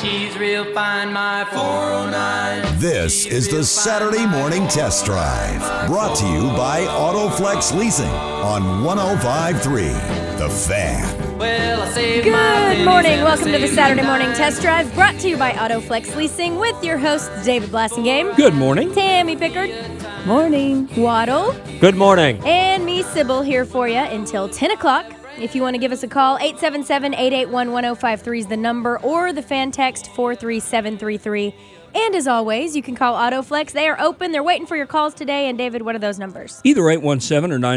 she's real fine, my 409. This is the Saturday Morning Test Drive, brought to you by AutoFlex Leasing on 105.3 The Fan. Well, I saved my Good pennies morning. and I Welcome to the saved Saturday my Morning dimes. Test Drive, brought to you by AutoFlex Leasing with your hosts, David Blassingame. Good morning. Tammy Pickard. Morning. Waddle. Good morning. And me, Sybil, here for you until 10 o'clock. If you want to give us a call, 877-881-1053 is the number, or the fan text 43733. And as always, you can call AutoFlex. They are open. They're waiting for your calls today. And David, what are those numbers? Either 817 or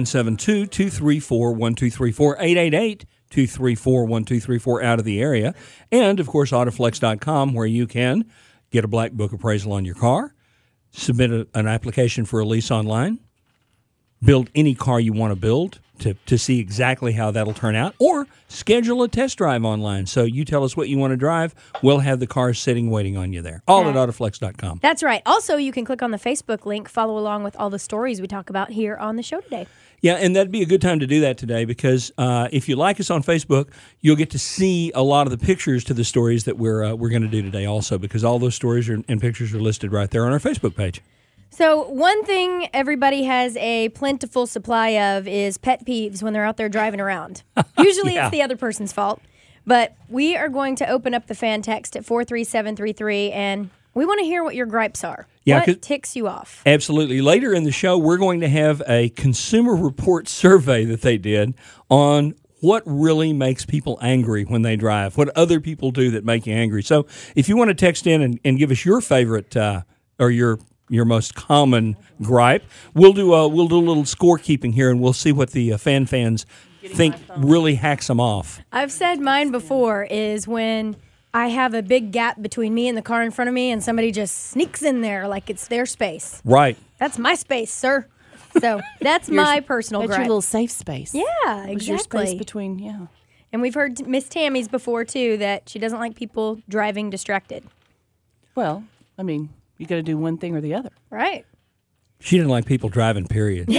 972-234-1234, 888-234-1234 out of the area. And, of course, AutoFlex.com, where you can get a black book appraisal on your car, submit an application for a lease online, build any car you want to build to see exactly how that'll turn out, or schedule a test drive online. So you tell us what you want to drive, we'll have the cars sitting waiting on you there. All at AutoFlex.com. That's right. Also, you can click on the Facebook link, follow along with all the stories we talk about here on the show today. Yeah, and that'd be a good time to do that today because if you like us on Facebook, you'll get to see a lot of the pictures to the stories that we're going to do today also, because all those stories and pictures are listed right there on our Facebook page. So one thing everybody has a plentiful supply of is pet peeves when they're out there driving around. Usually Yeah. it's the other person's fault. But we are going to open up the fan text at 43733, and we want to hear what your gripes are. Yeah, 'cause- what ticks you off? Absolutely. Later in the show, we're going to have a Consumer Report survey that they did on what really makes people angry when they drive, what other people do that make you angry. So if you want to text in and give us your favorite or your most common gripe, we'll do a little scorekeeping here, and we'll see what the fans think really hacks them off. I've said mine before is when I have a big gap between me and the car in front of me, and somebody just sneaks in there like it's their space. Right. That's my space, sir. So that's my personal That's gripe. your little safe space. Yeah, It's your space exactly. between, yeah. And we've heard Miss Tammy's before, too, that she doesn't like people driving distracted. Well, I mean, you got to do one thing or the other. Right. She didn't like people driving, period.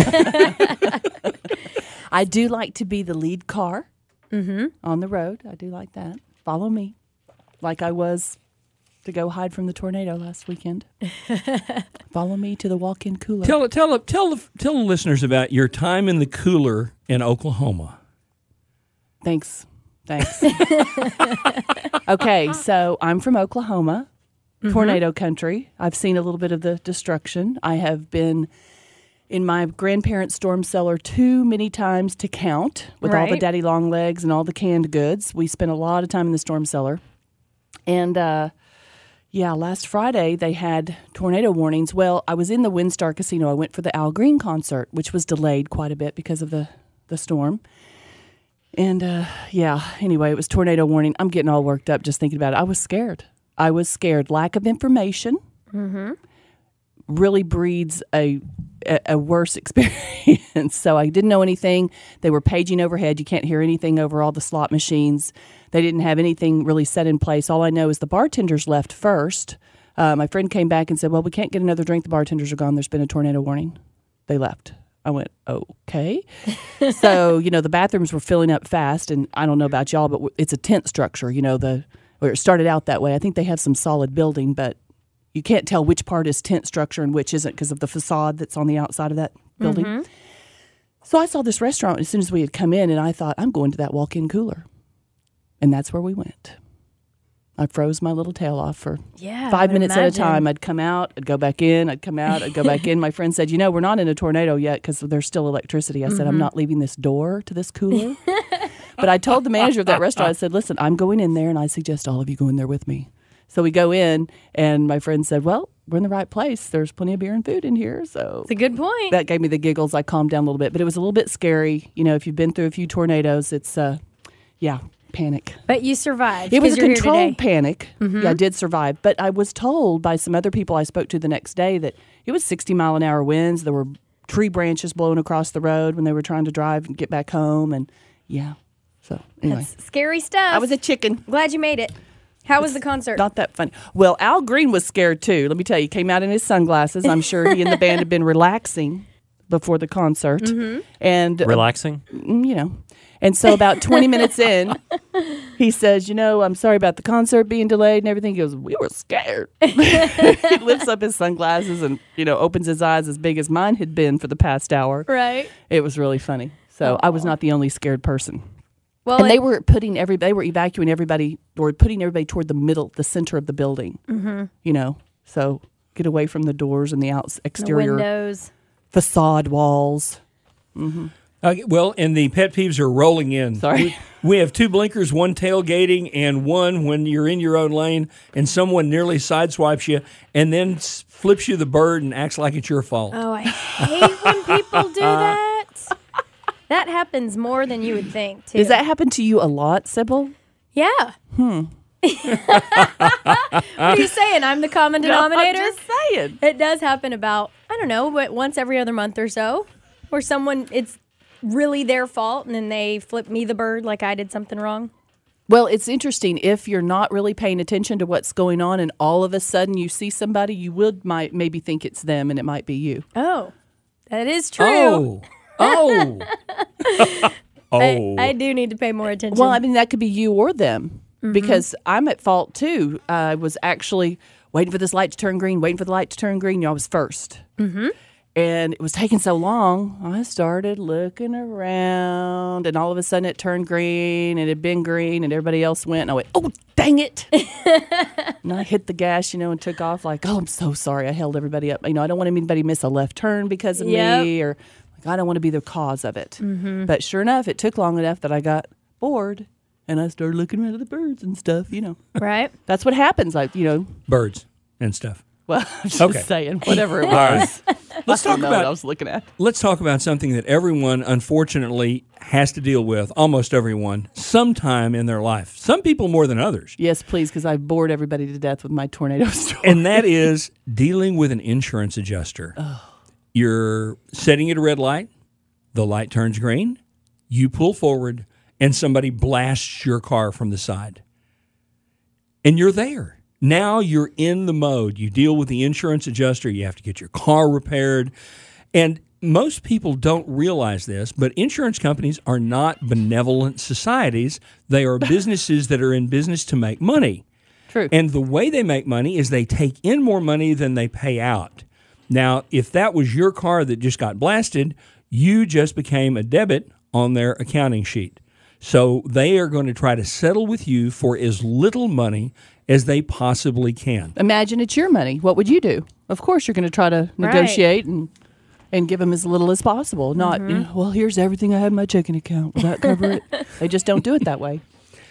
I do like to be the lead car on the road. I do like that. Follow me, like I was to go hide from the tornado last weekend. Follow me to the walk-in cooler. Tell the listeners about your time in the cooler in Oklahoma. Thanks. Okay, so I'm from Oklahoma, tornado country. I've seen a little bit of the destruction. I have been in my grandparents' storm cellar too many times to count with all the Right. daddy long legs and all the canned goods. We spent a lot of time in the storm cellar. And, last Friday they had tornado warnings. Well, I was in the WinStar Casino. I went for the Al Green concert, which was delayed quite a bit because of the storm. And, anyway, it was tornado warning. I'm getting all worked up just thinking about it. I was scared. Lack of information really breeds a worse experience. So I didn't know anything. They were paging overhead. You can't hear anything over all the slot machines. They didn't have anything really set in place. All I know is the bartenders left first. My friend came back and said, well, we can't get another drink. The bartenders are gone. There's been a tornado warning. They left. I went, okay. So, the bathrooms were filling up fast. And I don't know about y'all, but it's a tent structure, or it started out that way. I think they have some solid building, but you can't tell which part is tent structure and which isn't because of the facade that's on the outside of that building. So I saw this restaurant as soon as we had come in, and I thought, I'm going to that walk-in cooler. And that's where we went. I froze my little tail off for 5 minutes at a time. I'd come out, I'd go back in, I'd come out, I'd go back in. My friend said, we're not in a tornado yet because there's still electricity. I said, I'm not leaving this door to this cooler. But I told the manager of that restaurant, I said, listen, I'm going in there, and I suggest all of you go in there with me. So we go in, and my friend said, well, we're in the right place. There's plenty of beer and food in here. So It's a good point. that gave me the giggles. I calmed down a little bit. But it was a little bit scary. If you've been through a few tornadoes, it's, panic. But you survived. It was a 'cause you're here controlled today. panic. Yeah, I did survive. But I was told by some other people I spoke to the next day that it was 60-mile-an-hour winds. There were tree branches blowing across the road when they were trying to drive and get back home. And, so anyway. That's scary stuff. I was a chicken. Glad you made it. How was the concert? Not that funny. Well, Al Green was scared too. Let me tell you, he came out in his sunglasses. I'm sure he and the band had been relaxing before the concert. And Relaxing? And so about 20 minutes in, he says, I'm sorry about the concert being delayed and everything. He goes, we were scared. He lifts up his sunglasses and, opens his eyes as big as mine had been for the past hour. Right. It was really funny. So I was not the only scared person. Well, And they were evacuating everybody, or putting everybody toward the center of the building. Mm-hmm. So get away from the doors and the the exterior windows. facade walls. Well, and the pet peeves are rolling in. Sorry. We have 2 blinkers, 1 tailgating, and 1 when you're in your own lane and someone nearly sideswipes you and then flips you the bird and acts like it's your fault. Oh, I hate when people do that. That happens more than you would think, too. Does that happen to you a lot, Sybil? Yeah. What are you saying? I'm the common denominator? I'm just saying. It does happen about, I don't know, but once every other month or so. Or it's really their fault and then they flip me the bird like I did something wrong. Well, it's interesting. If you're not really paying attention to what's going on and all of a sudden you see somebody, you might maybe think it's them and it might be you. Oh, that is true. Oh. I do need to pay more attention. Well, I mean, that could be you or them because I'm at fault too. I was actually waiting for this light to turn green, I was first. Mm-hmm. And it was taking so long, I started looking around, and all of a sudden it turned green, and it had been green, and everybody else went, and I went, oh, dang it. And I hit the gas, and took off like, oh, I'm so sorry. I held everybody up. I don't want anybody to miss a left turn because of me, or I don't want to be the cause of it. Mm-hmm. But sure enough, it took long enough that I got bored, and I started looking around at the birds and stuff, Right. That's what happens, Birds and stuff. Well, I'm just saying, whatever it was. Let's talk what I was looking at. Let's talk about something that everyone, unfortunately, has to deal with, almost everyone, sometime in their life. Some people more than others. Yes, please, because I bored everybody to death with my tornado story. And that is dealing with an insurance adjuster. Oh. You're setting at a red light, the light turns green, you pull forward, and somebody blasts your car from the side. And you're there. Now you're in the mode. You deal with the insurance adjuster. You have to get your car repaired. And most people don't realize this, but insurance companies are not benevolent societies. They are businesses that are in business to make money. True. And the way they make money is they take in more money than they pay out. Now, if that was your car that just got blasted, you just became a debit on their accounting sheet. So they are going to try to settle with you for as little money as they possibly can. Imagine it's your money. What would you do? Of course, you're going to try to negotiate and give them as little as possible. Not, well, here's everything I have in my checking account. Will that cover it? They just don't do it that way.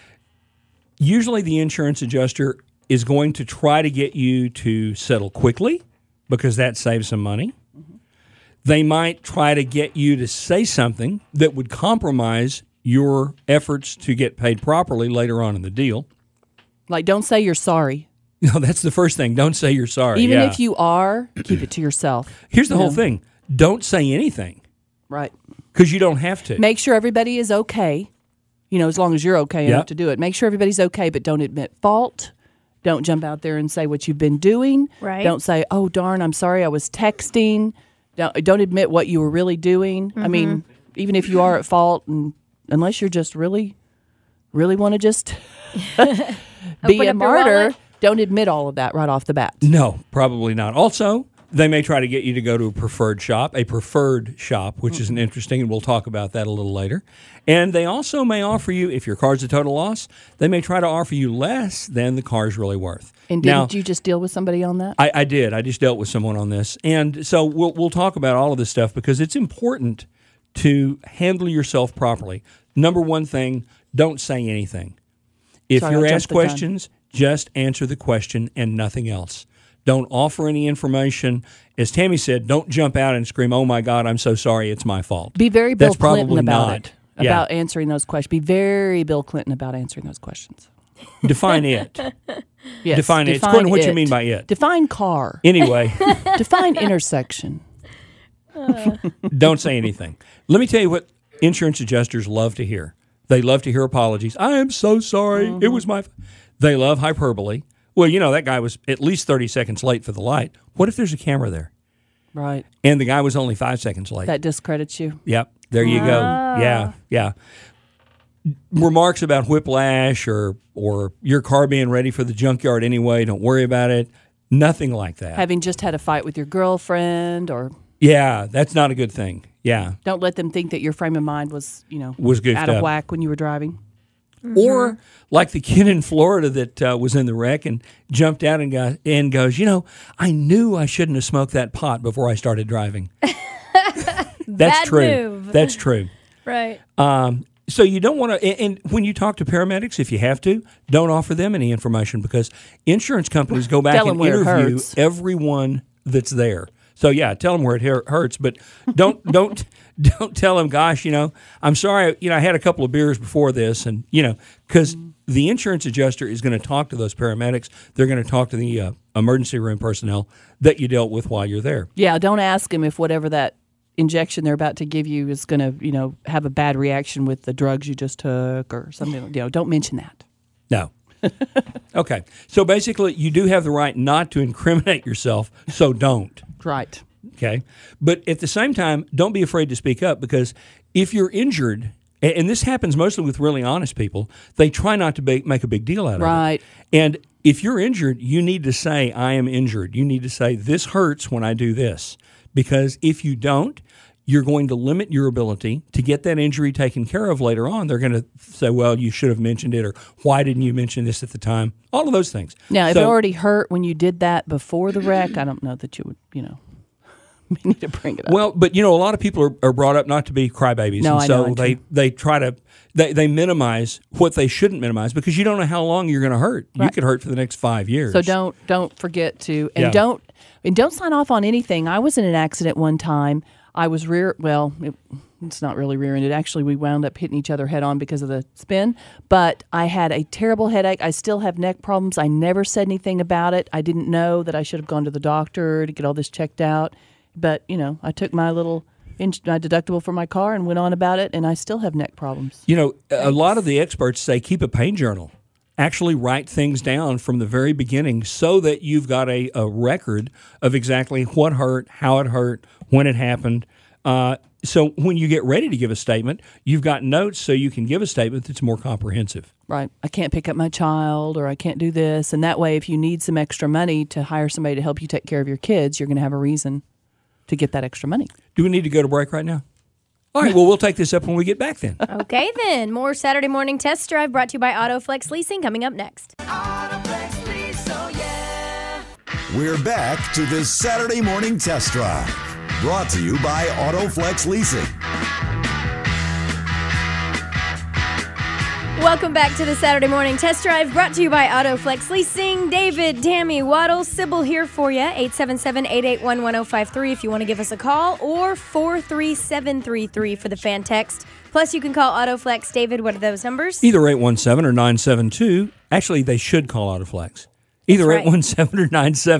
Usually the insurance adjuster is going to try to get you to settle quickly because that saves some money. Mm-hmm. They might try to get you to say something that would compromise your efforts to get paid properly later on in the deal. Like, don't say you're sorry. No, that's the first thing. Don't say you're sorry. Even if you are, keep it to yourself. Here's the whole thing. Don't say anything. Right. Because you don't have to. Make sure everybody is okay. As long as you're okay enough to do it. Make sure everybody's okay, but don't admit fault. Don't jump out there and say what you've been doing. Right. Don't say, oh, darn, I'm sorry, I was texting. Don't admit what you were really doing. Mm-hmm. I mean, even if you are at fault, and unless you're just really want to just be a martyr, don't admit all of that right off the bat. No, probably not. Also, they may try to get you to go to a preferred shop, which is an interesting, and we'll talk about that a little later. And they also may offer you, if your car's a total loss, they may try to offer you less than the car's really worth. And didn't you just deal with somebody on that? I did. I just dealt with someone on this. And so we'll talk about all of this stuff because it's important to handle yourself properly. Number one thing, don't say anything. If you're asked questions, just answer the question and nothing else. Don't offer any information. As Tammy said, don't jump out and scream, oh, my God, I'm so sorry, it's my fault. Be very Bill That's Clinton probably about not. it, about answering those questions. Be very Bill Clinton about answering those questions. Define it. Yes, define it. It's according to what you mean by it. Define car. Anyway. Define intersection. Don't say anything. Let me tell you what insurance adjusters love to hear. They love to hear apologies. I am so sorry. It was my... They love hyperbole. Well, that guy was at least 30 seconds late for the light. What if there's a camera there? Right. And the guy was only 5 seconds late. That discredits you. Yep. There you go. Yeah. remarks about whiplash or your car being ready for the junkyard anyway, don't worry about it. Nothing like that. Having just had a fight with your girlfriend, or Yeah, that's not a good thing. Yeah. don't let them think that your frame of mind was, Was goofed out of up. whack when you were driving. Or like the kid in Florida that was in the wreck and jumped out and goes, I knew I shouldn't have smoked that pot before I started driving. That's Bad true. move. That's true. Right. So you don't want to, and when you talk to paramedics, if you have to, don't offer them any information because insurance companies go back Tell and them where it interview hurts. everyone that's there. So yeah, tell them where it hurts, but don't tell them, gosh, I'm sorry, I had a couple of beers before this, and because the insurance adjuster is going to talk to those paramedics, they're going to talk to the emergency room personnel that you dealt with while you're there. Yeah, don't ask them if whatever that injection they're about to give you is going to, have a bad reaction with the drugs you just took or something. Don't mention that. No. Okay. So basically, you do have the right not to incriminate yourself, so don't. Right. Okay. But at the same time, don't be afraid to speak up because if you're injured, and this happens mostly with really honest people, they try not to make a big deal out of it. Right. And if you're injured, you need to say, I am injured. You need to say, this hurts when I do this. Because if you don't, you're going to limit your ability to get that injury taken care of later on. They're going to say, well, you should have mentioned it, or why didn't you mention this at the time? All of those things. Now, if it already hurt when you did that before the wreck, I don't know that you would, we need to bring it up. Well, but a lot of people are brought up not to be crybabies, No, and I so know, they try to they minimize what they shouldn't minimize because you don't know how long you're going to hurt. You Right. could hurt for the next 5 years. So don't forget to, and Yeah. don't sign off on anything. I was in an accident one time. I was it's not really rear-ended. Actually, we wound up hitting each other head on because of the spin. But I had a terrible headache. I still have neck problems. I never said anything about it. I didn't know that I should have gone to the doctor to get all this checked out. But, I took my my deductible for my car and went on about it, and I still have neck problems. A lot of the experts say keep a pain journal. Actually write things down from the very beginning so that you've got a record of exactly what hurt, how it hurt, when it happened. So when you get ready to give a statement, you've got notes so you can give a statement that's more comprehensive. Right. I can't pick up my child, or I can't do this. And that way, if you need some extra money to hire somebody to help you take care of your kids, you're going to have a reason to get that extra money. Do we need to go to break right now? All right, well, we'll take this up when we get back then. Okay, then. More Saturday Morning Test Drive brought to you by AutoFlex Leasing coming up next. We're back to the Saturday Morning Test Drive. Brought to you by AutoFlex Leasing. Welcome back to the Saturday Morning Test Drive brought to you by AutoFlex Leasing. David, Tammy, Waddle, Sybil here for you. 877-881-1053 if you want to give us a call, or 43733 for the fan text. Plus, you can call AutoFlex. David, what are those numbers? Either 817 or 972. Actually, they should call AutoFlex. Either That's right. 817 or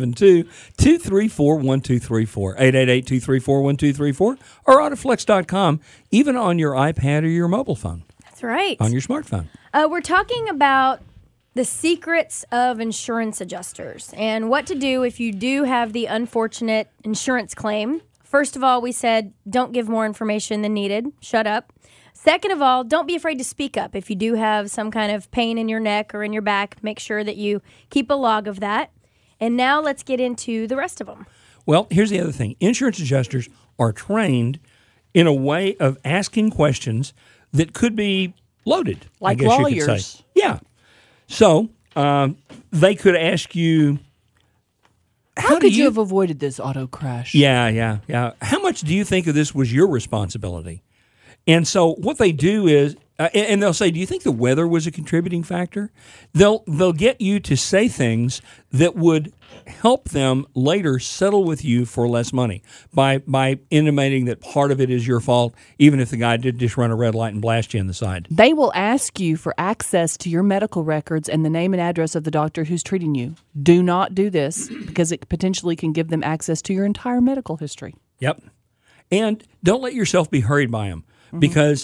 972-234-1234. 888-234-1234 or AutoFlex.com, even on your iPad or your mobile phone, That's right. on your smartphone. We're talking about the secrets of insurance adjusters and what to do if you do have the unfortunate insurance claim. First of all, we said don't give more information than needed. Shut up. Second of all, don't be afraid to speak up. If you do have some kind of pain in your neck or in your back, make sure that you keep a log of that. And now let's get into the rest of them. Well, here's the other thing. Insurance adjusters are trained in a way of asking questions that could be loaded, Like I guess you could lawyers. say. Yeah. So they could ask you, How could you have avoided this auto crash? Yeah. How much do you think of this was your responsibility? And so what they do is, and they'll say, do you think the weather was a contributing factor? They'll get you to say things that would help them later settle with you for less money by intimating that part of it is your fault, even if the guy did just run a red light and blast you in the side. They will ask you for access to your medical records and the name and address of the doctor who's treating you. Do not do this because it potentially can give them access to your entire medical history. Yep. And don't let yourself be hurried by them because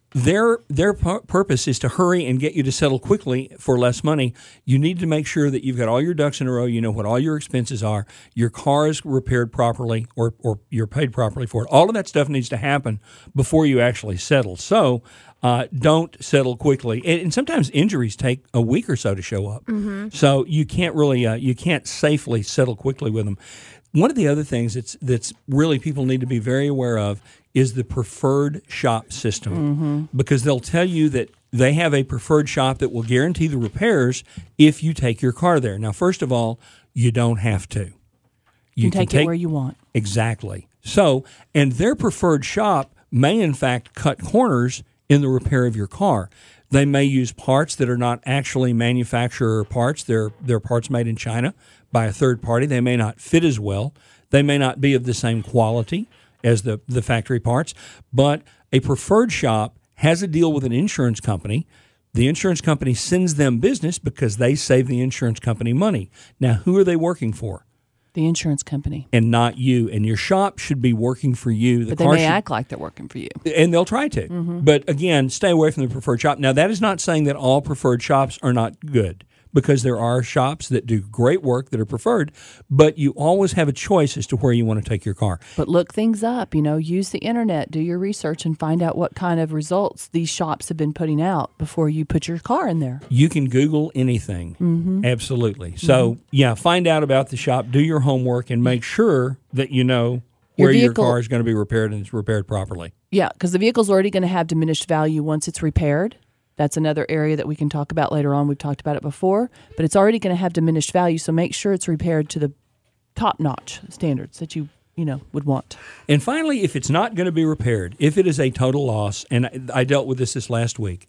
their purpose is to hurry and get you to settle quickly for less money. You need to make sure that you've got all your ducks in a row. You know what all your expenses are. Your car is repaired properly, or you're paid properly for it. All of that stuff needs to happen before you actually settle. So don't settle quickly. And sometimes injuries take a week or so to show up. So you can't really you can't safely settle quickly with them. One of the other things that's really people need to be very aware of is the preferred shop system, because they'll tell you that they have a preferred shop that will guarantee the repairs if you take your car there. Now, first of all, you don't have to. You can take it where you want. Exactly. So, and their preferred shop may in fact cut corners in the repair of your car. They may use parts that are not actually manufacturer parts. They're parts made in China by a third party. They may not fit as well. They may not be of the same quality as the factory parts. But a preferred shop has a deal with an insurance company. The insurance company sends them business because they save the insurance company money. Now, who are they working for? The insurance company. And not you. And your shop should be working for you. But they may act like they're working for you. And they'll try to. But again, stay away from the preferred shop. Now, that is not saying that all preferred shops are not good, because there are shops that do great work that are preferred, but you always have a choice as to where you want to take your car. But look things up, use the internet, do your research, and find out what kind of results these shops have been putting out before you put your car in there. You can Google anything. Absolutely. So, find out about the shop, do your homework, and make sure that you know where your car is going to be repaired and it's repaired properly. Yeah, because the vehicle's already going to have diminished value once it's repaired. That's another area that we can talk about later on. We've talked about it before, but it's already going to have diminished value, so make sure it's repaired to the top-notch standards that you would want. And finally, if it's not going to be repaired, if it is a total loss, and I dealt with this last week,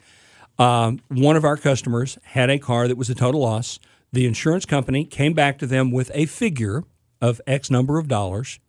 one of our customers had a car that was a total loss. The insurance company came back to them with a figure of X number of dollars,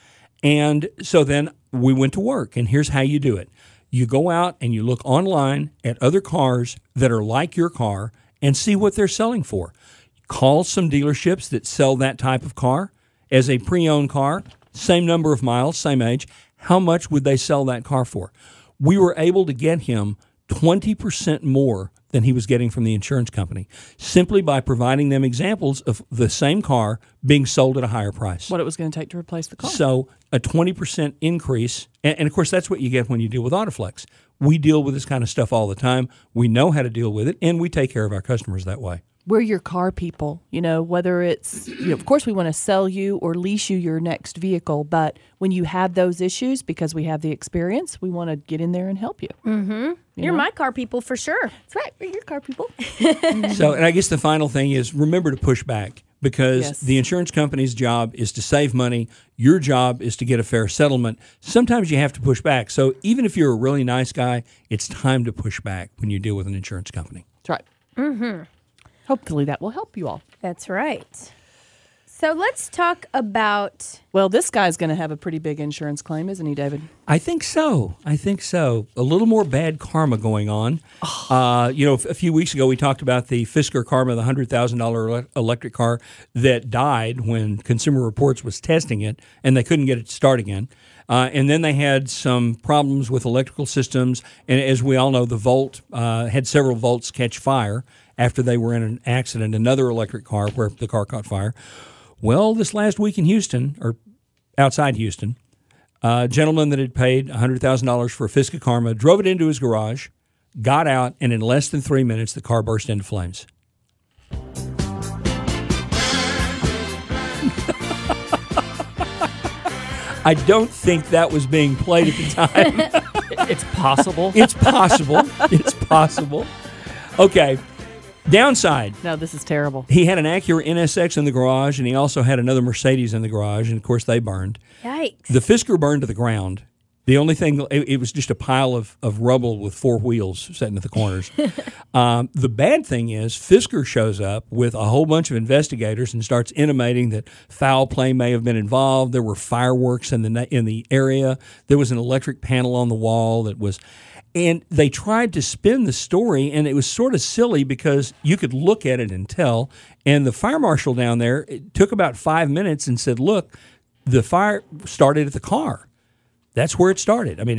and so then we went to work, and here's how you do it. You go out and you look online at other cars that are like your car and see what they're selling for. Call some dealerships that sell that type of car as a pre-owned car, same number of miles, same age. How much would they sell that car for? We were able to get him 20% more than he was getting from the insurance company, simply by providing them examples of the same car being sold at a higher price. What it was going to take to replace the car. So a 20% increase, and of course that's what you get when you deal with Autoflex. We deal with this kind of stuff all the time. We know how to deal with it, and we take care of our customers that way. We're your car people, whether it's, of course we want to sell you or lease you your next vehicle, but when you have those issues, because we have the experience, we want to get in there and help you. You're my car people for sure. That's right. We're your car people. So, and I guess the final thing is remember to push back, because the insurance company's job is to save money. Your job is to get a fair settlement. Sometimes you have to push back. So even if you're a really nice guy, it's time to push back when you deal with an insurance company. That's right. Hopefully that will help you all. That's right. So let's talk about... Well, this guy's going to have a pretty big insurance claim, isn't he, David? I think so. A little more bad karma going on. A few weeks ago we talked about the Fisker Karma, the $100,000 electric car that died when Consumer Reports was testing it, and they couldn't get it to start again. And then they had some problems with electrical systems, and as we all know, the Volt had several Volts catch fire after they were in an accident, another electric car where the car caught fire. Well, this last week in Houston, or outside Houston, a gentleman that had paid $100,000 for a Fisker Karma drove it into his garage, got out, and in less than 3 minutes, the car burst into flames. I don't think that was being played at the time. It's possible. It's possible. Okay. Downside. No, this is terrible. He had an Acura NSX in the garage, and he also had another Mercedes in the garage, and of course they burned. Yikes. The Fisker burned to the ground. The only thing, it was just a pile of rubble with four wheels sitting at the corners. The bad thing is Fisker shows up with a whole bunch of investigators and starts intimating that foul play may have been involved. There were fireworks in the area. There was an electric panel on the wall that was... And they tried to spin the story, and it was sort of silly because you could look at it and tell. And the fire marshal down there, it took about 5 minutes and said, look, the fire started at the car. That's where it started. I mean,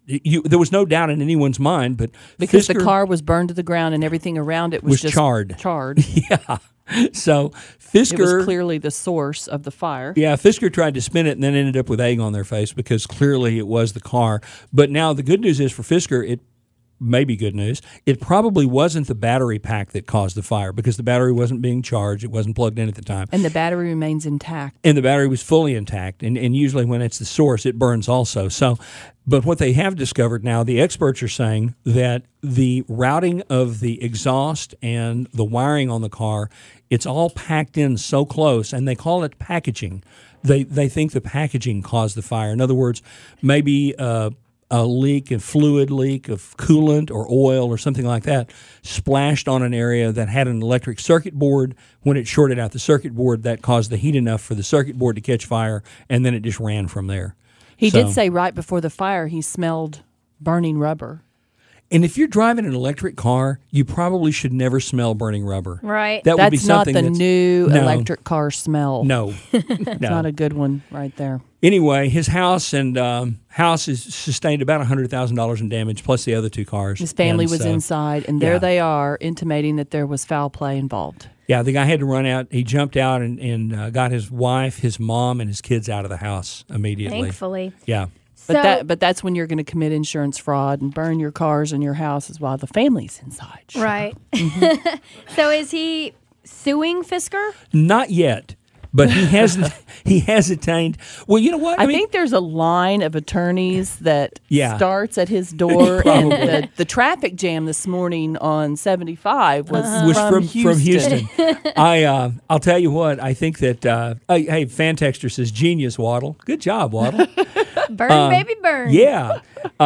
there was no doubt in anyone's mind, but Because the Fisker- car was burned to the ground and everything around it was Was just charred. Yeah. So It Fisker was clearly the source of the fire. Yeah, Fisker tried to spin it and then ended up with egg on their face because clearly it was the car. But now the good news is for Fisker, it may be good news. It probably wasn't the battery pack that caused the fire because the battery wasn't being charged. It wasn't plugged in at the time. And the battery remains intact. And the battery was fully intact. And usually when it's the source, it burns also. So, but what they have discovered now, the experts are saying that the routing of the exhaust and the wiring on the car, it's all packed in so close, and they call it packaging. They think the packaging caused the fire. In other words, maybe a leak, a fluid leak of coolant or oil or something like that splashed on an area that had an electric circuit board. When it shorted out the circuit board, that caused the heat enough for the circuit board to catch fire, and then it just ran from there. He did say right before the fire he smelled burning rubber. And if you're driving an electric car, you probably should never smell burning rubber. Right. That would be That's not something the that's, new No. electric car smell. No. It's not a good one right there. Anyway, his house and house has sustained about $100,000 in damage, plus the other two cars. His family And was so, inside, and there yeah. they are intimating that there was foul play involved. Yeah, the guy had to run out. He jumped out and got his wife, his mom, and his kids out of the house immediately. Thankfully. Yeah. But that's when you're going to commit insurance fraud and burn your cars and your houses while the family's inside. Sure. Right. So is he suing Fisker? Not yet, but he hasn't. He has attained. Well, you know what? I think there's a line of attorneys that Yeah. starts at his door, and the traffic jam this morning on 75 was from Houston. Houston. I'll tell you what. I think that. Hey, fan texter says genius, Waddle. Good job, Waddle. Burn, baby, burn. Yeah.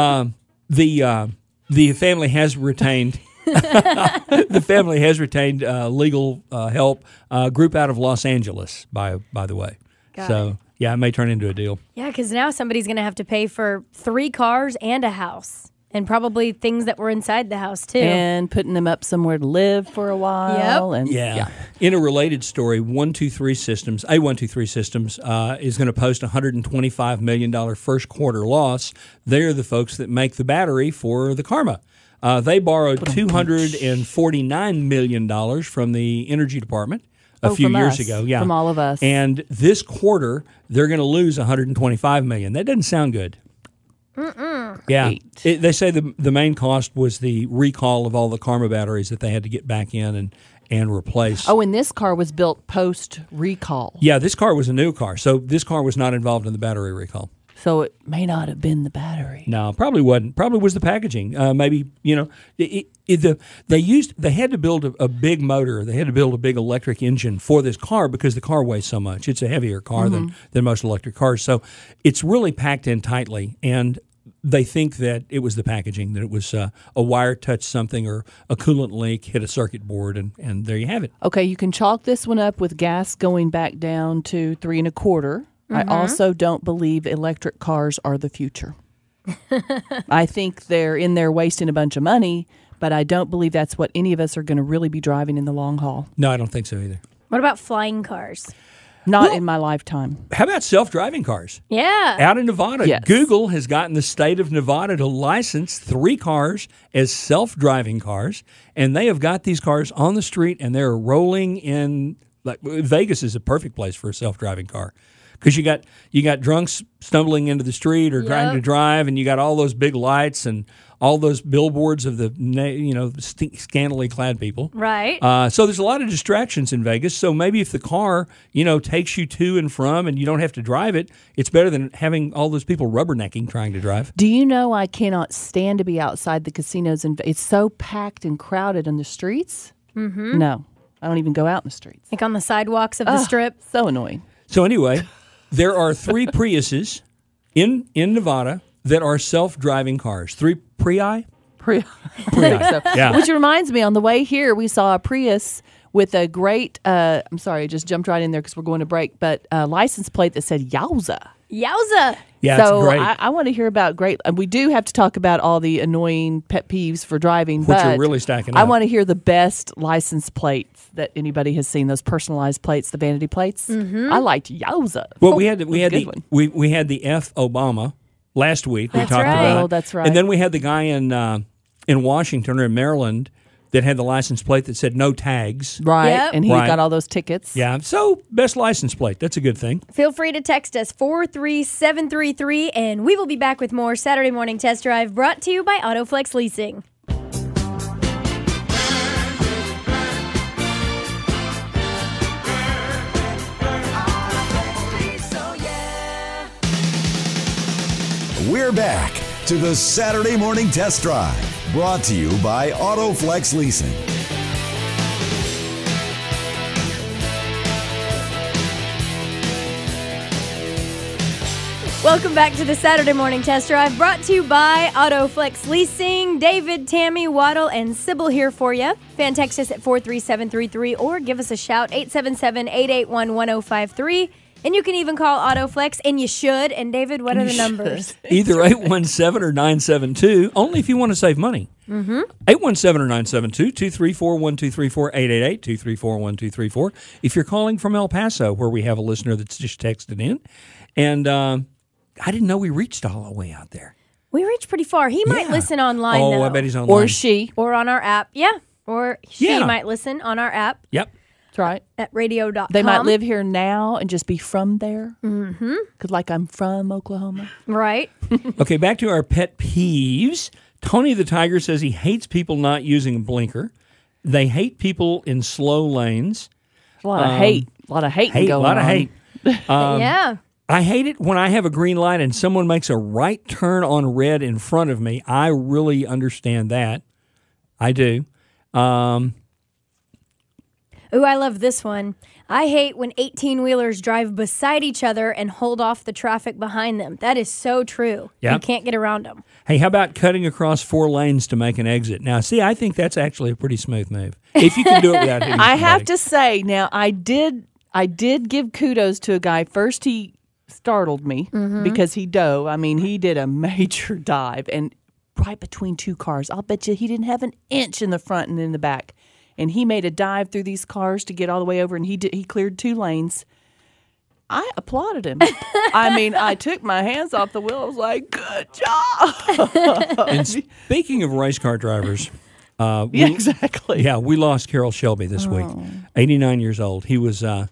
The family has retained. The family has retained legal help. Group out of Los Angeles, by the way. Got yeah, it may turn into a deal. Yeah, because now somebody's going to have to pay for 3 cars and a house, and probably things that were inside the house too. And putting them up somewhere to live for a while. Yep. And Yeah. In a related story, A123 Systems is going to post a $125 million first quarter loss. They're the folks that make the battery for the Karma. They borrowed $249 million from the Energy Department a few from years us, ago. Yeah. from all of us. And this quarter, they're going to lose $125 million. That doesn't sound good. Yeah, they say the main cost was the recall of all the Karma batteries that they had to get back in and replace. Oh, and this car was built post recall. Yeah, this car was a new car, so this car was not involved in the battery recall. So it may not have been the battery. No, probably wasn't. Probably was the packaging. Maybe they had to build a big motor. They had to build a big electric engine for this car because the car weighs so much. It's a heavier car than most electric cars, so it's really packed in tightly. And they think that it was the packaging, that it was a wire touched something or a coolant leak hit a circuit board, and there you have it. Okay, you can chalk this one up with gas going back down to 3 1/4. I also don't believe electric cars are the future. I think they're in there wasting a bunch of money, but I don't believe that's what any of us are going to really be driving in the long haul. No, I don't think so either. What about flying cars? Not in my lifetime. How about self-driving cars? Yeah. Out in Nevada, Yes. Google has gotten the state of Nevada to license 3 cars as self-driving cars, and they have got these cars on the street, and they're rolling in. Like Vegas is a perfect place for a self-driving car because you got drunks stumbling into the street or trying to drive, and you got all those big lights and all those billboards of the scantily clad people. Right. So there's a lot of distractions in Vegas. So maybe if the car, takes you to and from and you don't have to drive it, it's better than having all those people rubbernecking trying to drive. Do you know I cannot stand to be outside the casinos? And it's so packed and crowded on the streets. Mm-hmm. No, I don't even go out in the streets. Like on the sidewalks of the strip. So annoying. So anyway, there are 3 Priuses in Nevada that are self-driving cars. 3 Prii? Prius. So, yeah. Which reminds me, on the way here, we saw a Prius with a great, I'm sorry, I just jumped right in there because we're going to break, but a license plate that said Yowza. Yowza. Yeah, So it's great. I want to hear about great, we do have to talk about all the annoying pet peeves for driving, Which but are really stacking I up. want to hear the best license plates that anybody has seen, those personalized plates, the vanity plates. I liked Yowza. Well, we had the good one. we had the F Obama last week. That's we talked right. about. Oh, that's right. And then we had the guy in Washington or in Maryland that had the license plate that said no tags. Right. Yep. And he Right. got all those tickets. Yeah, so best license plate. That's a good thing. Feel free to text us 43733, and we will be back with more Saturday Morning Test Drive brought to you by AutoFlex Leasing. We're back to the Saturday Morning Test Drive, brought to you by AutoFlex Leasing. Welcome back to the Saturday Morning Test Drive brought to you by AutoFlex Leasing. David, Tammy, Waddle, and Sybil here for you. Fan text us at 43733 or give us a shout, 877-881-1053. And you can even call AutoFlex, and you should. And David, what are the numbers? Either 817 or 972, only if you want to save money. 817 or 972, 234-1234, 888-234-1234. If you're calling from El Paso, where we have a listener that's just texted in. And I didn't know we reached all the way out there. We reached pretty far. He might Yeah. listen online, Oh, though. I bet he's online. Or she. Or on our app. Yeah. Or she Yeah. might listen on our app Yep. That's right. at radio.com. They might live here now and just be from there. Mm-hmm. Because, like, I'm from Oklahoma. Right. Okay, back to our pet peeves. Tony the Tiger says he hates people not using a blinker. They hate people in slow lanes. A lot of hate. A lot of hate going A lot of on. hate. Yeah. I hate it when I have a green light and someone makes a right turn on red in front of me. I really understand that. I do. Ooh, I love this one. I hate when 18-wheelers drive beside each other and hold off the traffic behind them. That is so true. Yeah. You can't get around them. Hey, how about cutting across 4 lanes to make an exit? Now, see, I think that's actually a pretty smooth move. If you can do it without hitting I have somebody. to say, now, I did give kudos to a guy. First, he startled me because he dove. I mean, he did a major dive and right between 2 cars. I'll bet you he didn't have an inch in the front and in the back. And he made a dive through these cars to get all the way over, and he cleared 2 lanes. I applauded him. I mean, I took my hands off the wheel. I was like, good job. And speaking of race car drivers, Yeah, exactly. yeah, we lost Carroll Shelby this week. 89 years old. He was an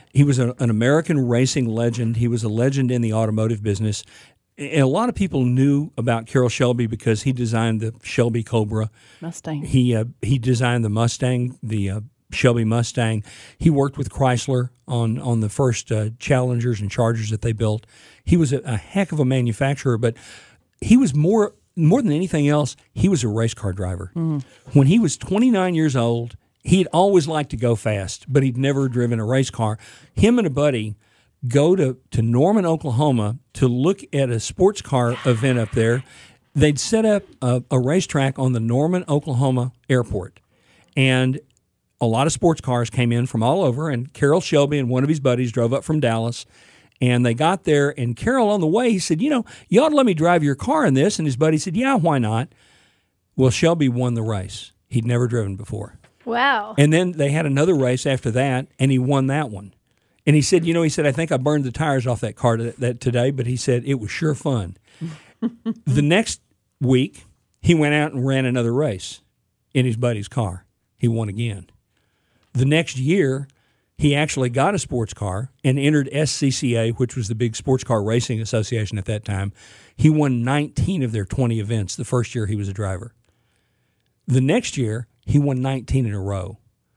American racing legend. He was a legend in the automotive business. And a lot of people knew about Carroll Shelby because he designed the Shelby Cobra. Mustang. He designed the Mustang, the Shelby Mustang. He worked with Chrysler on the first Challengers and Chargers that they built. He was a heck of a manufacturer, but he was more than anything else, he was a race car driver. When he was 29 years old, he'd always liked to go fast, but he'd never driven a race car. Him and a buddy go to Norman, Oklahoma to look at a sports car event up there. They'd set up a racetrack on the Norman, Oklahoma airport. And a lot of sports cars came in from all over, and Carroll Shelby and one of his buddies drove up from Dallas. And they got there, and Carroll on the way, he said, you ought to let me drive your car in this. And his buddy said, yeah, why not? Well, Shelby won the race. He'd never driven before. Wow. And then they had another race after that, and he won that one. And he said, I think I burned the tires off that car today, but he said it was sure fun. The next week, he went out and ran another race in his buddy's car. He won again. The next year, he actually got a sports car and entered SCCA, which was the big sports car racing association at that time. He won 19 of their 20 events the first year he was a driver. The next year, he won 19 in a row.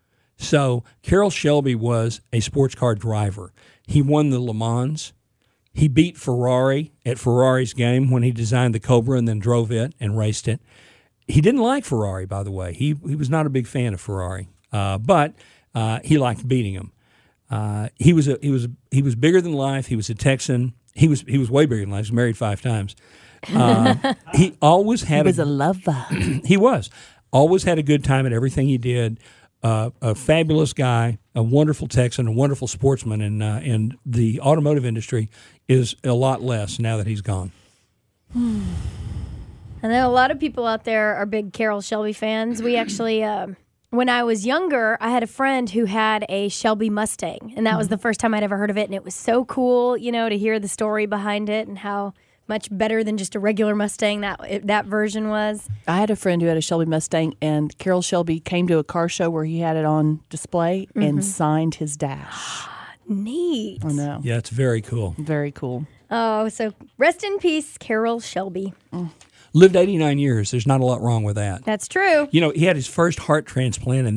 So Carroll Shelby was a sports car driver. He won the Le Mans. He beat Ferrari at Ferrari's game when he designed the Cobra and then drove it and raced it. He didn't like Ferrari, by the way. He was not a big fan of Ferrari, but he liked beating them. He was bigger than life. He was a Texan. He was way bigger than life. He was married 5 times. He always had He was a lover. He was always had a good time at everything he did. A fabulous guy, a wonderful Texan, a wonderful sportsman, and the automotive industry is a lot less now that he's gone. I know a lot of people out there are big Carroll Shelby fans. We actually, when I was younger, I had a friend who had a Shelby Mustang, and that was the first time I'd ever heard of it, and it was so cool, to hear the story behind it and how much better than just a regular Mustang. That version was. I had a friend who had a Shelby Mustang, and Carroll Shelby came to a car show where he had it on display and signed his dash. Neat. I know. Yeah, it's very cool. Very cool. Oh, so rest in peace, Carroll Shelby. Lived 89 years. There's not a lot wrong with that. That's true. You know, he had his first heart transplant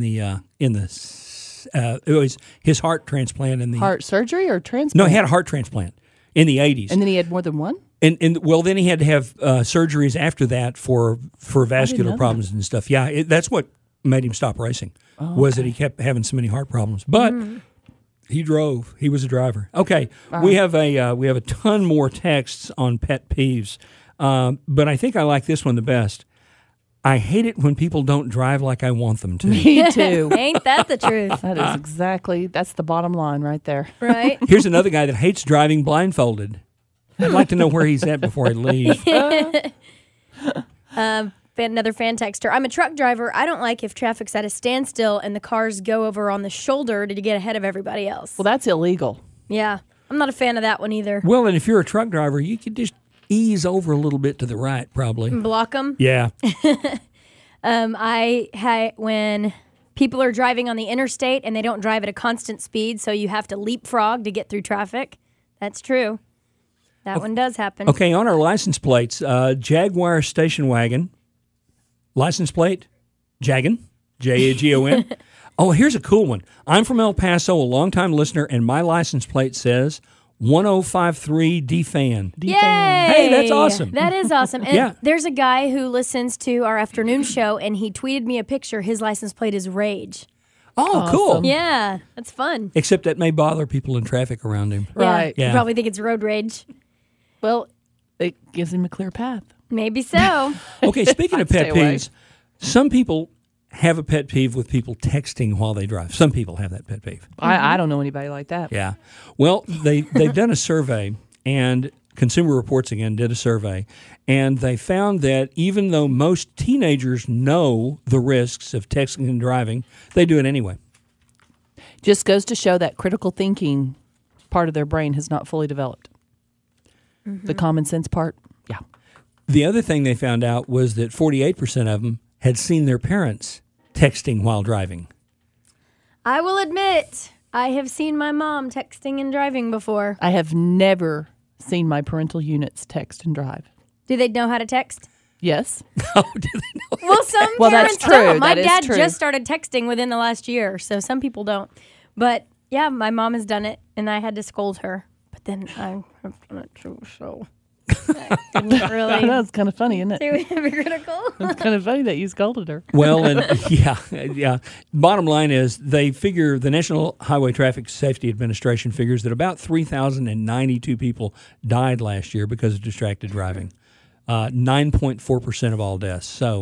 it was his heart transplant in the Heart surgery or transplant? No, he had a heart transplant in the 80s. And then he had more than one? And well, then he had to have surgeries after that for vascular know problems and stuff. Yeah, that's what made him stop racing, was that he kept having so many heart problems. But he drove. He was a driver. Okay, we have a ton more texts on pet peeves, but I think I like this one the best. I hate it when people don't drive like I want them to. Me too. Ain't that the truth? That is that's the bottom line right there. Right? Here's another guy that hates driving blindfolded. I'd like to know where he's at before I leave. Another fan texter. I'm a truck driver. I don't like if traffic's at a standstill and the cars go over on the shoulder to get ahead of everybody else. Well, that's illegal. Yeah. I'm not a fan of that one either. Well, and if you're a truck driver, you could just ease over a little bit to the right, probably. Block them. Yeah. When people are driving on the interstate and they don't drive at a constant speed, so you have to leapfrog to get through traffic. That's true. That one does happen. Okay, on our license plates, Jaguar station wagon, license plate, Jagan, Jagon. Oh, here's a cool one. I'm from El Paso, a longtime listener, and my license plate says 1053 DFAN. Yay! Hey, that's awesome. That is awesome. And Yeah. there's a guy who listens to our afternoon show, and he tweeted me a picture. His license plate is Rage. Oh, cool. Yeah, that's fun. Except that may bother people in traffic around him. Right. Yeah. Yeah. You probably think it's road rage. Well, it gives him a clear path. Maybe so. Okay, speaking of pet I'd stay away. peeves, some people have a pet peeve with people texting while they drive. Some people have that pet peeve. I don't know anybody like that. Yeah. Well, they've done a survey, and Consumer Reports again did a survey, and they found that even though most teenagers know the risks of texting and driving, they do it anyway. Just goes to show that critical thinking part of their brain has not fully developed. The common sense part, yeah. The other thing they found out was that 48% of them had seen their parents texting while driving. I will admit, I have seen my mom texting and driving before. I have never seen my parental units text and drive. Do they know how to text? Yes. Oh, do they know? Well, some Well, that's parents true. don't. My That is dad true. just started texting within the last year, so some people don't. But yeah, my mom has done it, and I had to scold her. But then I have done it too, so I couldn't I really know, it's kind of funny, isn't it? do hypocritical. It's kind of funny that you scolded her. Well, and yeah. Bottom line is they figure the National Highway Traffic Safety Administration figures that about 3,092 people died last year because of distracted driving. 9.4% of all deaths. So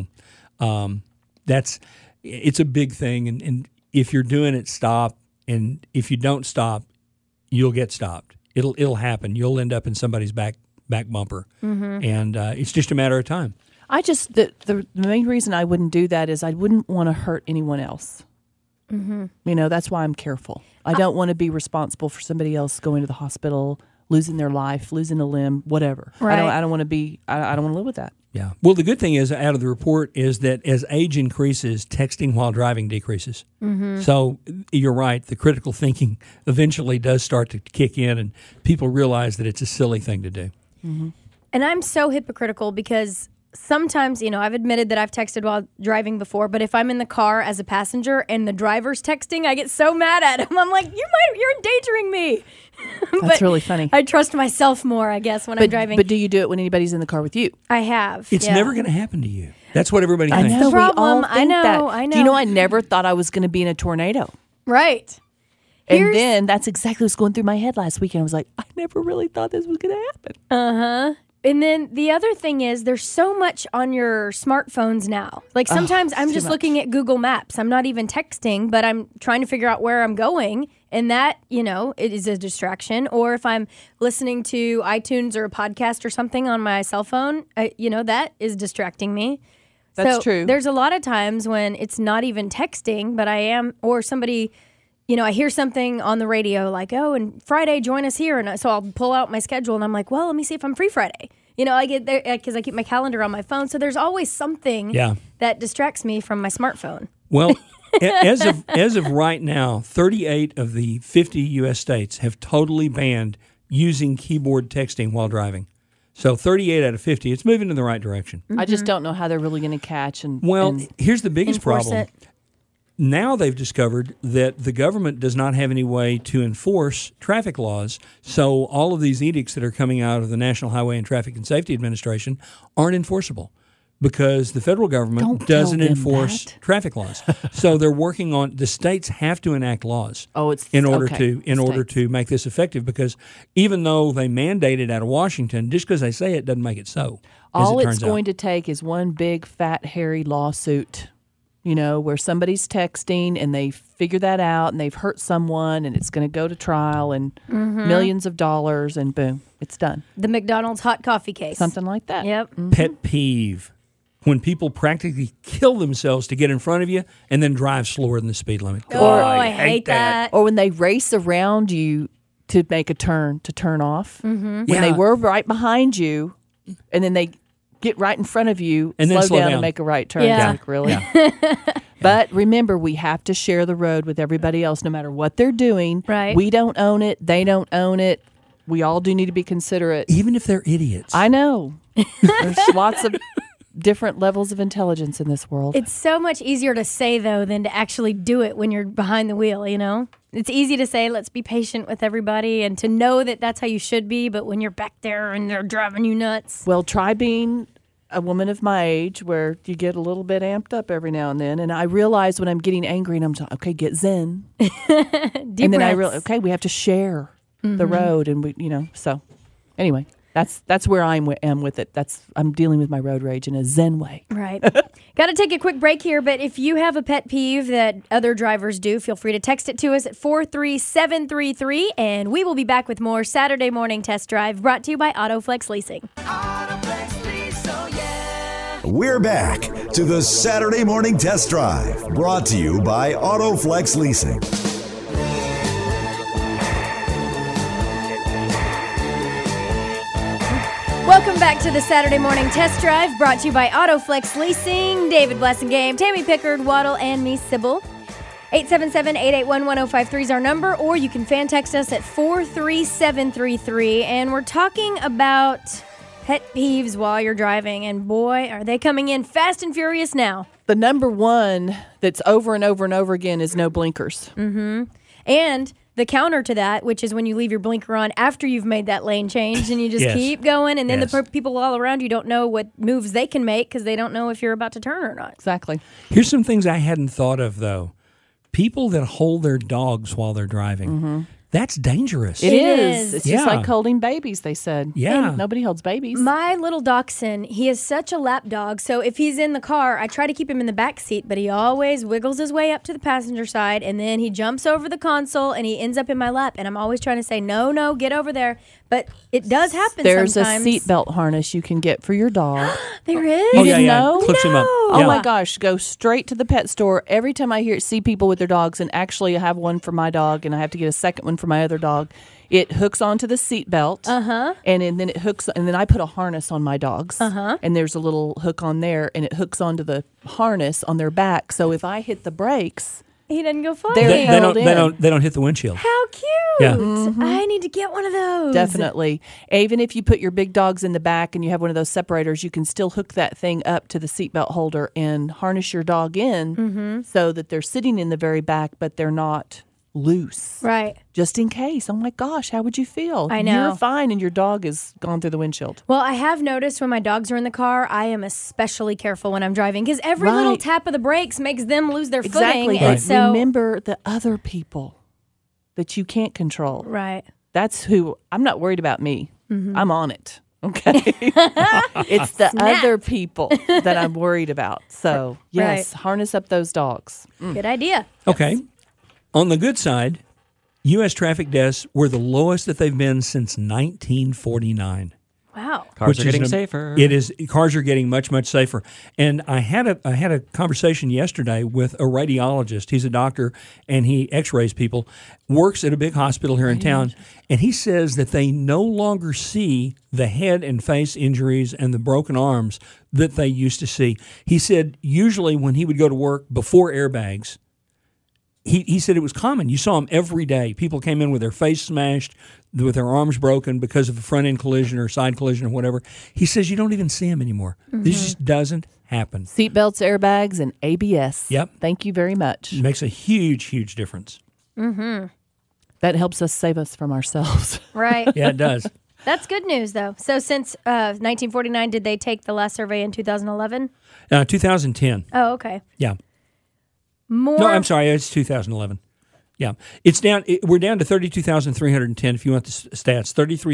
it's a big thing. And if you're doing it, stop. And if you don't stop, you'll get stopped. It'll happen. You'll end up in somebody's back bumper, and it's just a matter of time. I just the main reason I wouldn't do that is I wouldn't want to hurt anyone else. You know, that's why I'm careful. I don't want to be responsible for somebody else going to the hospital, losing their life, losing a limb, whatever. Right. I don't want to be. I don't want to live with that. Yeah. Well, the good thing is out of the report is that as age increases, texting while driving decreases. So you're right. The critical thinking eventually does start to kick in, and people realize that it's a silly thing to do. And I'm so hypocritical because sometimes, you know, I've admitted that I've texted while driving before, but if I'm in the car as a passenger and the driver's texting, I get so mad at him. I'm like, you're endangering me. That's really funny. I trust myself more, I guess, when I'm driving. But do you do it when anybody's in the car with you? I have. It's yeah. never going to happen to you. That's what everybody I thinks. know. the problem. We all I think know, that. I Do you know know. I never thought I was going to be in a tornado? Right. And Here's- then that's exactly what's going through my head last weekend. I was like, I never really thought this was going to happen. And then the other thing is there's so much on your smartphones now. Like sometimes I'm just looking at Google Maps. I'm not even texting, but I'm trying to figure out where I'm going. And that, you know, it is a distraction. Or if I'm listening to iTunes or a podcast or something on my cell phone, you know, that is distracting me. That's so true. There's a lot of times when it's not even texting, but I am, or somebody, you know, I hear something on the radio like, oh, and Friday, join us here. And so I'll pull out my schedule and I'm like, well, let me see if I'm free Friday. I get there because I keep my calendar on my phone. So there's always something that distracts me from my smartphone. Well, as of right now, 38 of the 50 U.S. states have totally banned using keyboard texting while driving. So 38 out of 50, it's moving in the right direction. I just don't know how they're really going to catch. And here's the biggest enforce problem. it. Now they've discovered that the government does not have any way to enforce traffic laws. So all of these edicts that are coming out of the National Highway and Traffic and Safety Administration aren't enforceable because the federal government doesn't enforce traffic laws. So they're working on the states have to enact laws in order to make this effective, because even though they mandate it out of Washington, just because they say it doesn't make it so. All it's going to take is one big fat hairy lawsuit, where somebody's texting and they figure that out and they've hurt someone and it's going to go to trial and millions of dollars and boom, it's done. The McDonald's hot coffee case. Something like that. Yep. Pet peeve. When people practically kill themselves to get in front of you and then drive slower than the speed limit. I hate that. Or when they race around you to make a turn, to turn off. When they were right behind you and then they get right in front of you, and slow then slow down down and make a right turn. Yeah. It's like, really? But remember, we have to share the road with everybody else, no matter what they're doing. Right. We don't own it. They don't own it. We all do need to be considerate. Even if they're idiots. I know. There's lots of different levels of intelligence in this world. It's so much easier to say, though, than to actually do it when you're behind the wheel, It's easy to say, let's be patient with everybody, and to know that that's how you should be, but when you're back there and they're driving you nuts. Well, try being a woman of my age where you get a little bit amped up every now and then. And I realize when I'm getting angry and I'm like, okay, get zen. Deep and then I breaths. realize, okay, we have to share the road. And we, so anyway, that's where I am with it. I'm dealing with my road rage in a zen way. Right. Got to take a quick break here, but if you have a pet peeve that other drivers do, feel free to text it to us at 43733, and we will be back with more Saturday Morning Test Drive, brought to you by AutoFlex Leasing. We're back to the Saturday Morning Test Drive, brought to you by AutoFlex Leasing. Welcome back to the Saturday Morning Test Drive, brought to you by AutoFlex Leasing. David Blessingame, Tammy Pickard, Waddle, and me, Sybil. 877-881-1053 is our number, or you can fan text us at 43733. And we're talking about pet peeves while you're driving, and boy, are they coming in fast and furious now. The number one that's over and over and over again is no blinkers. And the counter to that, which is when you leave your blinker on after you've made that lane change and you just Yes. keep going, and then Yes. the people all around you don't know what moves they can make because they don't know if you're about to turn or not. Exactly. Here's some things I hadn't thought of, though. People that hold their dogs while they're driving. That's dangerous. It is. is. It's just Yeah. like holding babies, they said. Yeah. And nobody holds babies. My little dachshund, he is such a lap dog. So if he's in the car, I try to keep him in the back seat, but he always wiggles his way up to the passenger side, and then he jumps over the console and he ends up in my lap. And I'm always trying to say, no, get over there. But it does happen There's sometimes. a seatbelt harness you can get for your dog. There is? Oh, You yeah, didn't yeah. know? Clips him up. Oh Yeah. my gosh, go straight to the pet store. Every time I see people with their dogs, and actually I have one for my dog and I have to get a second one for my other dog, it hooks onto the seat belt. And then it hooks, and then I put a harness on my dogs. And there's a little hook on there, and it hooks onto the harness on their back. So if I hit the brakes, He doesn't go flying. They're They held don't in. they don't hit the windshield. How cute. Yeah. I need to get one of those. definitely. Even if you put your big dogs in the back and you have one of those separators, you can still hook that thing up to the seatbelt holder and harness your dog in so that they're sitting in the very back, but they're not loose. Right. Just in case. Oh my gosh, how would you feel? I know. You're fine and your dog is gone through the windshield. Well, I have noticed when my dogs are in the car, I am especially careful when I'm driving because every little Right. tap of the brakes makes them lose their Exactly. footing. But And so, remember the other people that you can't control. right. That's who, I'm not worried about me. I'm on it. Okay. It's the Snap. other people that I'm worried about. So, yes, Right. harness up those dogs. Good idea. Okay. On the good side, U.S. traffic deaths were the lowest that they've been since 1949. Wow. Cars are getting safer. It is. Cars are getting much, much safer. And I had a conversation yesterday with a radiologist. He's a doctor and he X-rays people. Works at a big hospital here in town, and he says that they no longer see the head and face injuries and the broken arms that they used to see. He said usually when he would go to work before airbags, he said it was common. You saw them every day. People came in with their face smashed, with their arms broken because of a front-end collision or side collision or whatever. He says you don't even see them anymore. This just doesn't happen. Seatbelts, airbags, and ABS. Yep. Thank you very much. It makes a huge, huge difference. That helps us save us from ourselves. Right. Yeah, it does. That's good news, though. So since 1949, did they take the last survey in 2011? 2010. Oh, okay. Yeah. More. No, I'm sorry. It's 2011. Yeah. It's down. We're down to 32,310 if you want the stats.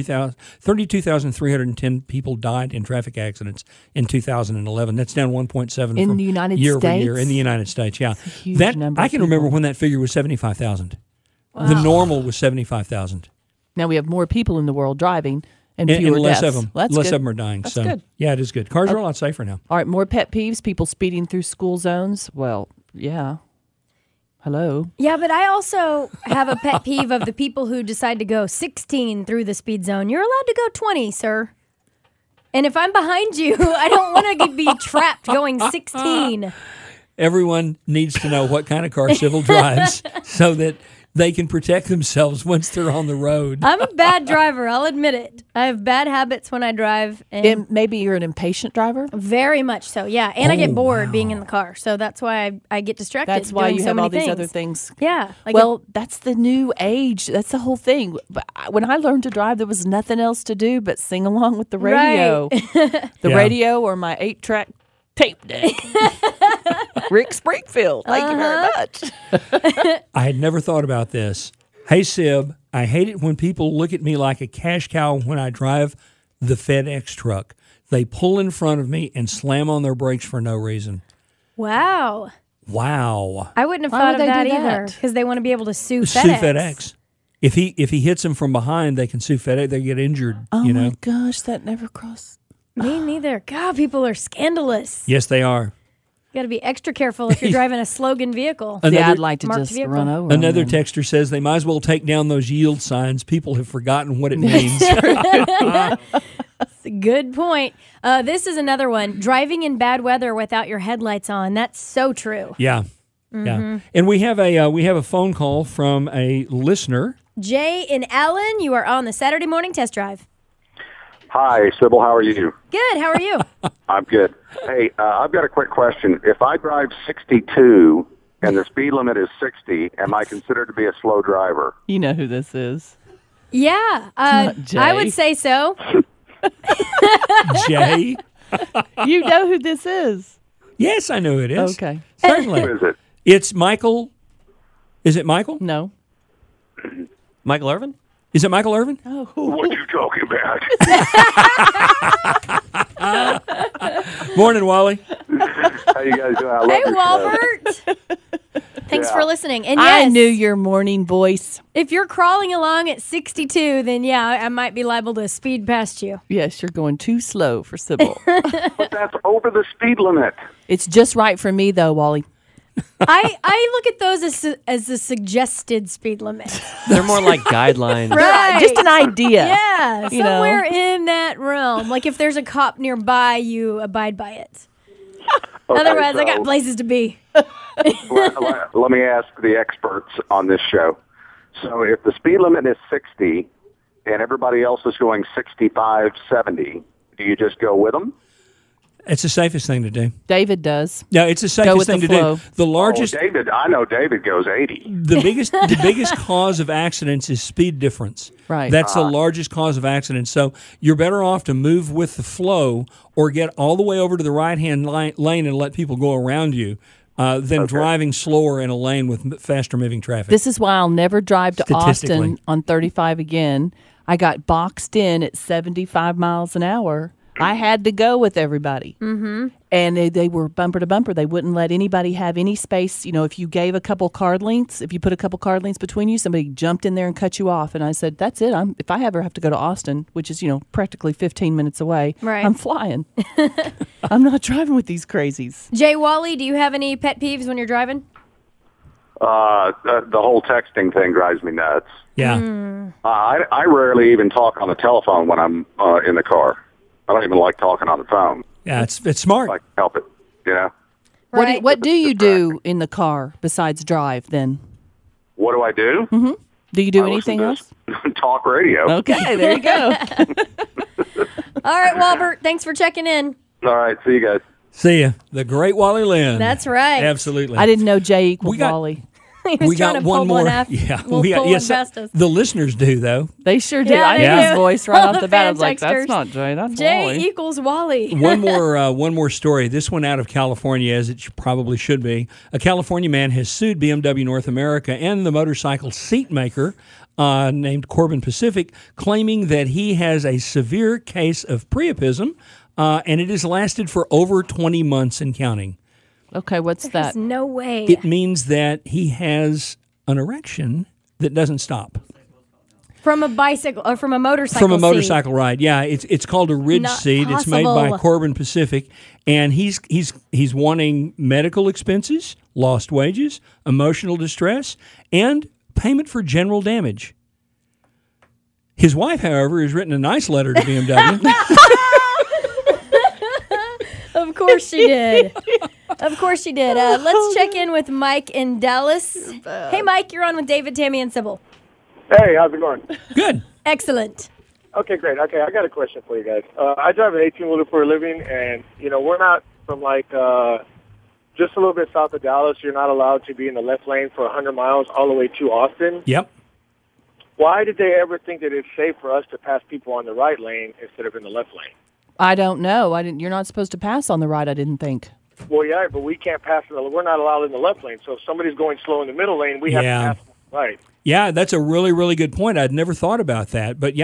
32,310 people died in traffic accidents in 2011. That's down 1.7 In from the United year over States? year in the United States. Yeah. huge That number I of can remember people. when that figure was 75,000. The normal was 75,000. Now we have more people in the world driving and And fewer less deaths. of them. Well, that's less good. of them are dying. That's so good. yeah, it is good. Cars are a lot safer now. All right, more pet peeves, people speeding through school zones. Well, yeah. Hello. Yeah, but I also have a pet peeve of the people who decide to go 16 through the speed zone. You're allowed to go 20, sir. And if I'm behind you, I don't want to be trapped going 16. Everyone needs to know what kind of car Civil drives so that they can protect themselves once they're on the road. I'm a bad driver, I'll admit it. I have bad habits when I drive, and Maybe you're an impatient driver. very much so, yeah. And I get Oh, bored wow. being in the car, so that's why I get distracted. That's why doing you so have many all these things. other things. Yeah. Like Well, that's the new age. That's the whole thing. But when I learned to drive, there was nothing else to do but sing along with the radio. The Yeah. radio or my 8-track tape deck. Rick Springfield. Thank you very much. I had never thought about this. Hey, Sib, I hate it when people look at me like a cash cow when I drive the FedEx truck. They pull in front of me and slam on their brakes for no reason. wow. Wow. I wouldn't have Why thought would of they that do either, that? because they want to be able to sue Sue FedEx. FedEx. If he hits them from behind, they can sue FedEx. They get injured, Oh you know. my gosh, that never crossed. Me neither. God, people are scandalous. Yes, they are. You got to be extra careful if you're driving a slogan vehicle. Another- Yeah, I'd like to marked just vehicle. run over 'em Another then. texter says they might as well take down those yield signs. People have forgotten what it means. Good point. This is another one. Driving in bad weather without your headlights on. That's so true. Yeah. Yeah. And we have a phone call from a listener. Jay and Alan, you are on the Saturday morning test drive. Hi, Sybil. How are you? Good. How are you? I'm good. Hey, I've got a quick question. If I drive 62 and the speed limit is 60, am I considered to be a slow driver? You know who this is. Yeah. Jay. I would say so. Jay. You know who this is. Yes, I know who it is. Okay. Certainly. Who is it? It's Michael. Is it Michael? No. Michael Irvin? Is it Michael Irvin? What are you talking about? Morning, Wally. How you guys doing? I love Hey, your show. Walbert. Thanks Yeah. for listening. And I yes, knew your morning voice. if you're crawling along at 62, then yeah, I might be liable to speed past you. Yes, you're going too slow for Sybil. But that's over the speed limit. It's just right for me, though, Wally. I look at those as a suggested speed limit. They're more like guidelines. Right. Just an idea. Yeah, You know. somewhere in that realm. Like if there's a cop nearby, you abide by it. Okay, Otherwise, I so got places to be. let me ask the experts on this show. So if the speed limit is 60 and everybody else is going 65, 70, do you just go with them? It's the safest thing to do. David does. No, it's the Go safest with thing the to flow. do. The largest, I know David goes 80. the biggest cause of accidents is speed difference. Right. That's the largest cause of accidents. So you're better off to move with the flow or get all the way over to the right-hand lane and let people go around you than driving slower in a lane with faster moving traffic. This is why I'll never drive to Statistically. Austin on 35 again. I got boxed in at 75 miles an hour I had to go with everybody. Mm-hmm. And they were bumper to bumper. They wouldn't let anybody have any space. You know, if you gave a couple card lengths, if you put a couple card lengths between you, somebody jumped in there and cut you off. And I said, that's it. If I ever have to go to Austin, which is, practically 15 minutes away, Right. I'm flying. I'm not driving with these crazies. Jay Wally, do you have any pet peeves when you're driving? The whole texting thing drives me nuts. Yeah. I rarely even talk on the telephone when I'm in the car. I don't even like talking on the phone. Yeah, it's smart. I can help it, Right. What do you do in the car besides drive then? What do I do? Mm-hmm. Do you do I anything listen else? to talk radio. Okay, there you go. All right, Walbert, thanks for checking in. All right, see you guys. See ya. The great Wally Lynn. That's right. Absolutely. I didn't know Jay equaled We got- Wally. He was we trying got to pull one more. After, Yeah, pull we got. one Yes, past us. the listeners do though. They sure did. Yeah, I they knew do. his voice right All off the the bat. I was fan like, that's texters. not Jay, that's Jay Wally. equals Wally. One more story. This one out of California, as it probably should be. A California man has sued BMW North America and the motorcycle seat maker named Corbin Pacific, claiming that he has a severe case of priapism, and it has lasted for over 20 months and counting. Okay, what's There's that? no way. It means that he has an erection that doesn't stop. From a bicycle or from a motorcycle From a seat. motorcycle ride, yeah. It's called a ridge Not seat. It's made by possible. Corbin Pacific, and he's wanting medical expenses, lost wages, emotional distress, and payment for general damage. His wife, however, has written a nice letter to BMW. Of course she did. Of course she did. Let's check in with Mike in Dallas. Hey, Mike, you're on with David, Tammy, and Sybil. Hey, how's it going? Good. Excellent. Okay, great. Okay, I got a question for you guys. I drive an 18-wheeler for a living, and, we're not from, just a little bit south of Dallas. You're not allowed to be in the left lane for 100 miles all the way to Austin. Yep. Why did they ever think that it's safe for us to pass people on the right lane instead of in the left lane? I don't know. You're not supposed to pass on the right, I didn't think. Well, yeah, but we can't pass. We're not allowed in the left lane. So if somebody's going slow in the middle lane, we have to pass them on the right. Yeah, that's a really, really good point. I'd never thought about that. But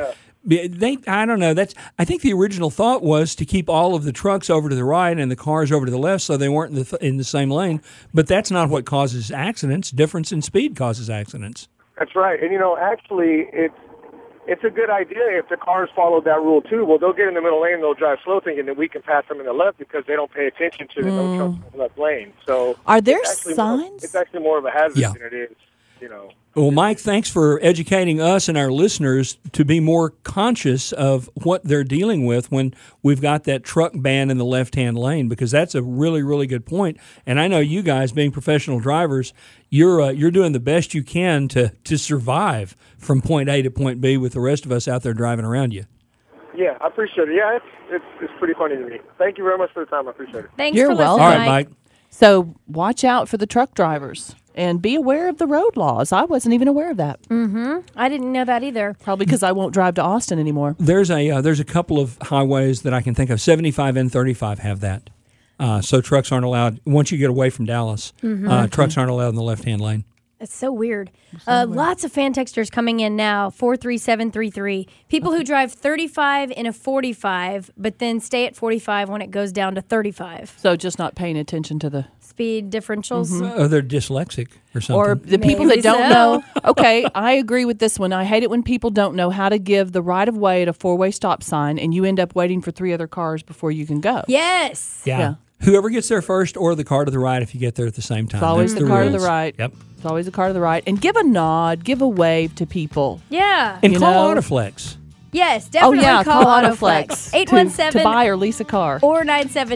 I don't know. I think the original thought was to keep all of the trucks over to the right and the cars over to the left, so they weren't in the same lane. But that's not what causes accidents. Difference in speed causes accidents. That's right. And, actually, it's a good idea if the cars follow that rule, too. Well, they'll get in the middle lane, they'll drive slow, thinking that we can pass them in the left because they don't pay attention to the no trucks in the left lane. So Are there it's actually signs? It's actually more of a hazard Yeah. than it is, Well, Mike, thanks for educating us and our listeners to be more conscious of what they're dealing with when we've got that truck ban in the left-hand lane, because that's a really, really good point. And I know you guys, being professional drivers, you're doing the best you can to survive from point A to point B with the rest of us out there driving around you. Yeah, I appreciate it. Yeah, it's pretty funny to me. Thank you very much for the time. I appreciate it. Thanks You're for listening, welcome. All right, Mike. So watch out for the truck drivers and be aware of the road laws. I wasn't even aware of that. I didn't know that either. Probably because I won't drive to Austin anymore. There's a couple of highways that I can think of. 75 and 35 have that. So trucks aren't allowed. Once you get away from Dallas, trucks aren't allowed in the left-hand lane. It's so weird. Lots of fan texters coming in now, 43733. People who drive 35 in a 45, but then stay at 45 when it goes down to 35. So just not paying attention to the... Speed differentials. They're dyslexic or something. Or the people Maybe that don't so. know. Okay, I agree with this one. I hate it when people don't know how to give the right of way at a four-way stop sign, and you end up waiting for 3 other cars before you can go. Yes. Yeah. Whoever gets there first, or the car to the right if you get there at the same time. It's always That's the car to the rules. right. Yep. It's always the car to the right. And give a nod, give a wave to people. Yeah. And You call know? Autoflex. Yes, definitely call Autoflex. to buy or lease a car. Or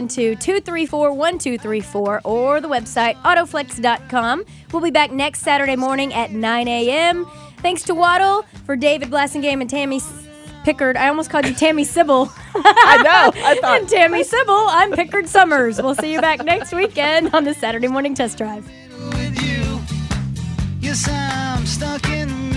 972-234-1234 or the website autoflex.com. We'll be back next Saturday morning at 9 a.m. Thanks to Waddle, for David Blassingame and Tammy Pickard. I almost called you Tammy Sybil. I know. I thought. And Tammy Sybil, I'm Pickard Summers. We'll see you back next weekend on the Saturday Morning Test Drive. With you. Yes, I'm stuck in the